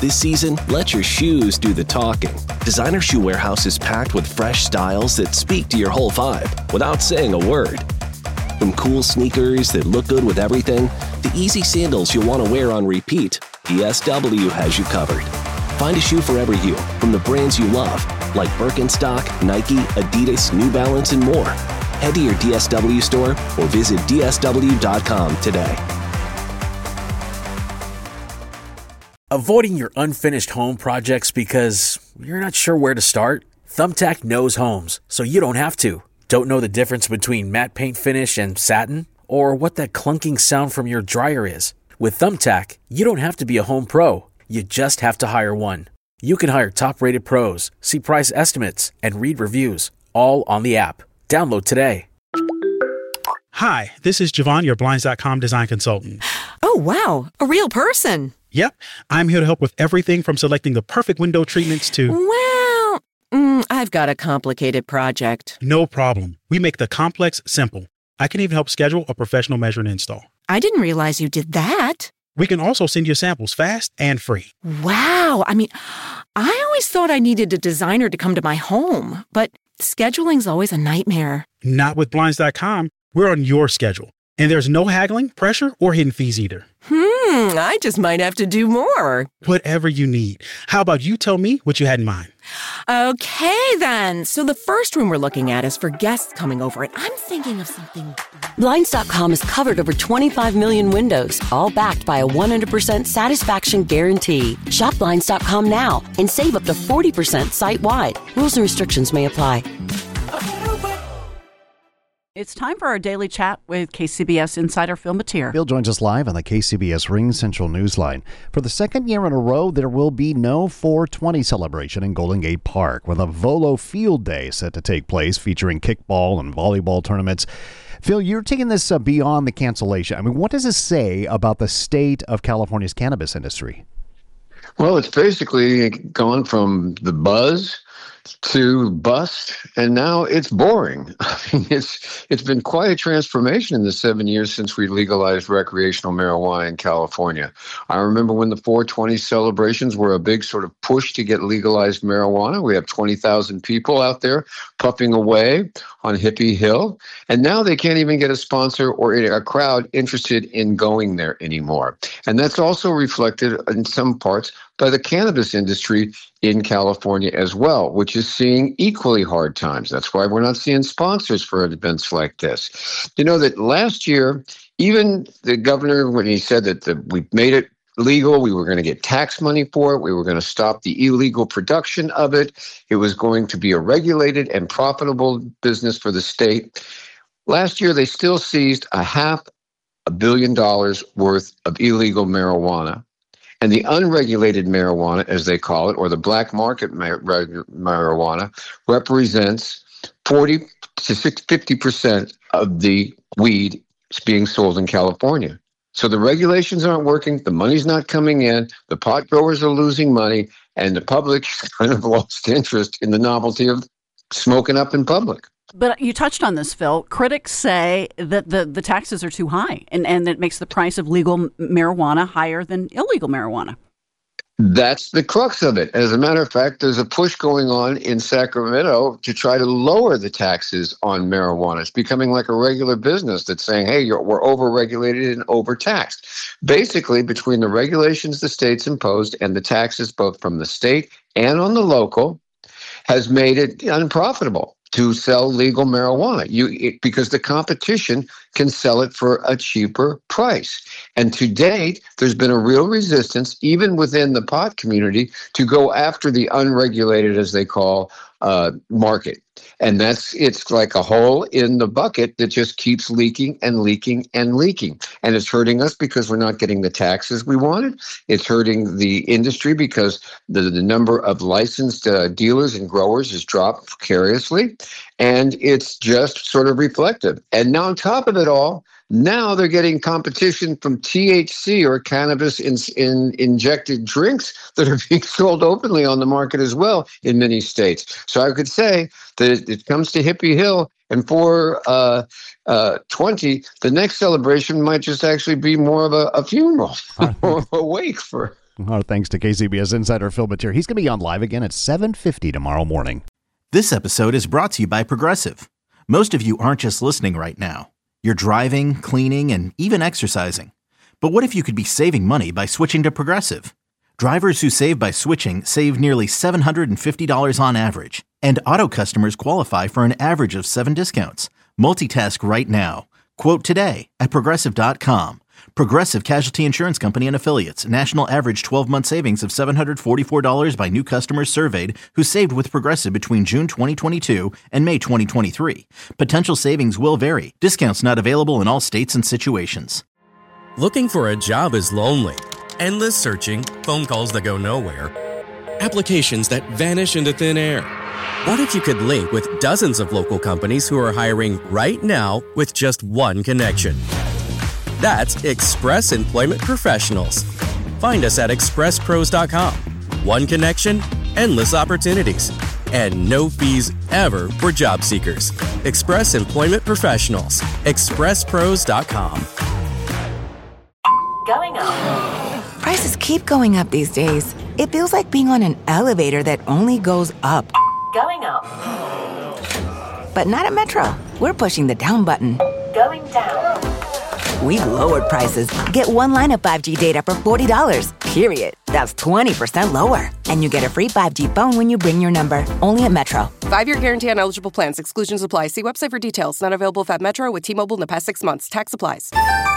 This season, let your shoes do the talking. Designer Shoe Warehouse is packed with fresh styles that speak to your whole vibe without saying a word. From cool sneakers that look good with everything, to easy sandals you'll want to wear on repeat, DSW has you covered. Find a shoe for every you from the brands you love, like Birkenstock, Nike, Adidas, New Balance, and more. Head to your DSW store or visit dsw.com today. Avoiding your unfinished home projects because you're not sure where to start? Thumbtack knows homes, so you don't have to. Don't know the difference between matte paint finish and satin? Or what that clunking sound from your dryer is? With Thumbtack, you don't have to be a home pro. You just have to hire one. You can hire top-rated pros, see price estimates, and read reviews, all on the app. Download today. Hi, this is Javon, your Blinds.com design consultant. Oh, wow. A real person. Yep. I'm here to help with everything from selecting the perfect window treatments to... Well, I've got a complicated project. No problem. We make the complex simple. I can even help schedule a professional measure and install. I didn't realize you did that. We can also send you samples fast and free. Wow. I always thought I needed a designer to come to my home, but scheduling's always a nightmare. Not with Blinds.com. We're on your schedule. And there's no haggling, pressure, or hidden fees either. I just might have to do more. Whatever you need. How about you tell me what you had in mind? Okay, then. So the first room we're looking at is for guests coming over, and I'm thinking of something... Blinds.com has covered over 25 million windows, all backed by a 100% satisfaction guarantee. Shop Blinds.com now and save up to 40% site-wide. Rules and restrictions may apply. It's time for our daily chat with KCBS insider Phil Matier. Phil joins us live on the KCBS Ring Central Newsline. For the second year in a row, there will be no 420 celebration in Golden Gate Park, with a Volo Field Day set to take place featuring kickball and volleyball tournaments. Phil, you're taking this beyond the cancellation. What does this say about the state of California's cannabis industry? Well, it's basically gone from the buzz to bust, and now it's boring. It's been quite a transformation in the 7 years since we legalized recreational marijuana in California. I remember when the 420 celebrations were a big sort of push to get legalized marijuana. We have 20,000 people out there puffing away on Hippie Hill, and now they can't even get a sponsor or a crowd interested in going there anymore. And that's also reflected in some parts by the cannabis industry in California as well, which is seeing equally hard times. That's why we're not seeing sponsors for events like this. You know that last year, even the governor, when he said that we made it legal, we were going to get tax money for it, we were going to stop the illegal production of it, it was going to be a regulated and profitable business for the state. Last year, they still seized $500 million worth of illegal marijuana. And the unregulated marijuana, as they call it, or the black market marijuana, represents 40 to 50% of the weed being sold in California. So the regulations aren't working, the money's not coming in, the pot growers are losing money, and the public kind of lost interest in the novelty of smoking up in public. But you touched on this, Phil. Critics say that the taxes are too high and it makes the price of legal marijuana higher than illegal marijuana. That's the crux of it. As a matter of fact, there's a push going on in Sacramento to try to lower the taxes on marijuana. It's becoming like a regular business that's saying, hey, we're overregulated and overtaxed. Basically, between the regulations the states imposed and the taxes both from the state and on the local has made it unprofitable to sell legal marijuana because the competition can sell it for a cheaper price. And to date, there's been a real resistance, even within the pot community, to go after the unregulated, as they call, market. And it's like a hole in the bucket that just keeps leaking and leaking and leaking. And it's hurting us because we're not getting the taxes we wanted. It's hurting the industry because the number of licensed dealers and growers has dropped precariously. And it's just sort of reflective. And now on top of it all, now they're getting competition from THC, or cannabis in injected drinks, that are being sold openly on the market as well in many states. So I could say that it comes to Hippie Hill, and for 20, the next celebration might just actually be more of a funeral or a wake for Our thanks to KCBS Insider Phil Matier. He's going to be on live again at 7:50 tomorrow morning. This episode is brought to you by Progressive. Most of you aren't just listening right now. You're driving, cleaning, and even exercising. But what if you could be saving money by switching to Progressive? Drivers who save by switching save nearly $750 on average. And auto customers qualify for an average of 7 discounts. Multitask right now. Quote today at Progressive.com. Progressive Casualty Insurance Company and Affiliates. National average 12-month savings of $744 by new customers surveyed who saved with Progressive between June 2022 and May 2023. Potential savings will vary. Discounts not available in all states and situations. Looking for a job is lonely. Endless searching, phone calls that go nowhere, applications that vanish into thin air. What if you could link with dozens of local companies who are hiring right now with just one connection? That's Express Employment Professionals. Find us at expresspros.com. One connection, endless opportunities, and no fees ever for job seekers. Express Employment Professionals. expresspros.com. Going up. Prices keep going up these days. It feels like being on an elevator that only goes up. Going up. But not at Metro. We're pushing the down button. Going down. We've lowered prices. Get one line of 5G data for $40, period. That's 20% lower. And you get a free 5G phone when you bring your number. Only at Metro. 5-year guarantee on eligible plans. Exclusions apply. See website for details. Not available at Metro with T-Mobile in the past 6 months. Tax applies.